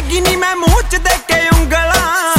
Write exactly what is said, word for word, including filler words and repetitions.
ਲੱਗੀ ਨੀ ਮੈਂ ਮੂੰਹ ਚ ਦੇ ਕੇ ਉਂਗਲਾਂ।